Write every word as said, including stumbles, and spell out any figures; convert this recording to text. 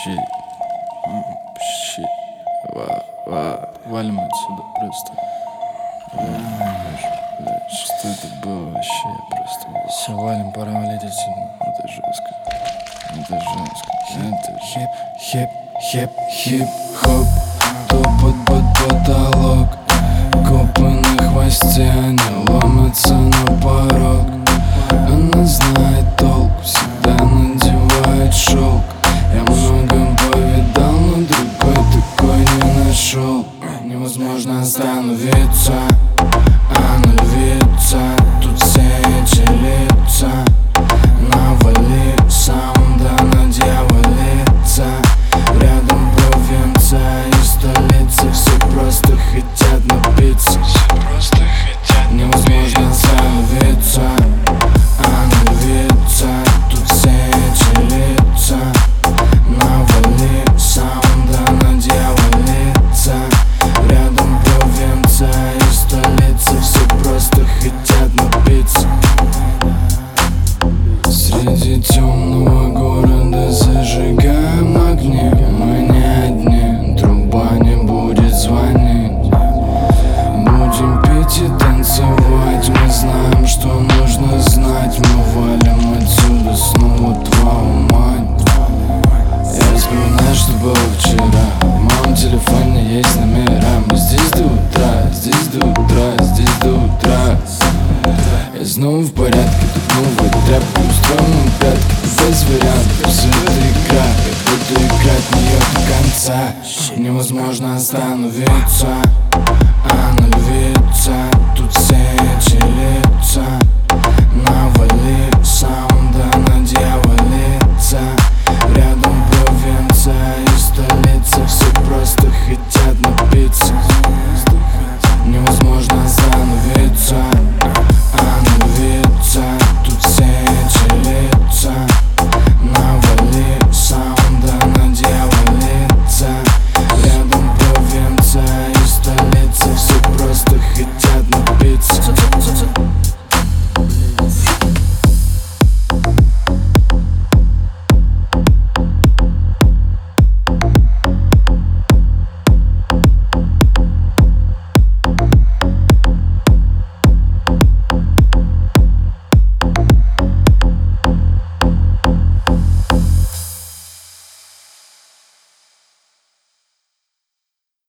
Щит. Щит. Ва, ва. Валим отсюда просто. Бля, что это было вообще? Просто. Все, валим, пора валить отсюда. Это жестко. Это жестко. Это Хип, хип, хип, хип-хоп. Топот под потолок. Копы на хвосте, они ломятся на порог. Она знает толк, всегда надевает шелк. Я многом повидал, но другой такой не нашел. Невозможно остановиться, она львица. Тут все эти лица. Навали саунда на дьяволица. Рядом провинция и столица. Все просто хотят напиться. Невозможно остановиться, она львица. Тут все эти лица. Навали саунда на дьяволица. Рядом провинция и столица. Все просто хотят напиться. Среди темного города зажигаем огни. Мы не одни, труба не будет звонить. Будем пить и танцевать. Мы знаем, что нужно знать. Мы валим отсюда снова, твою мать. Я вспоминаю, что было вчера. В моем телефоне есть номера. Мы здесь до утра, здесь до утра, здесь до утра. Я снова в порядке, тут новая тряпка. Устроим пятки, без вариантов. Все это игра, я буду играть в нее до конца. Невозможно остановиться, она львица.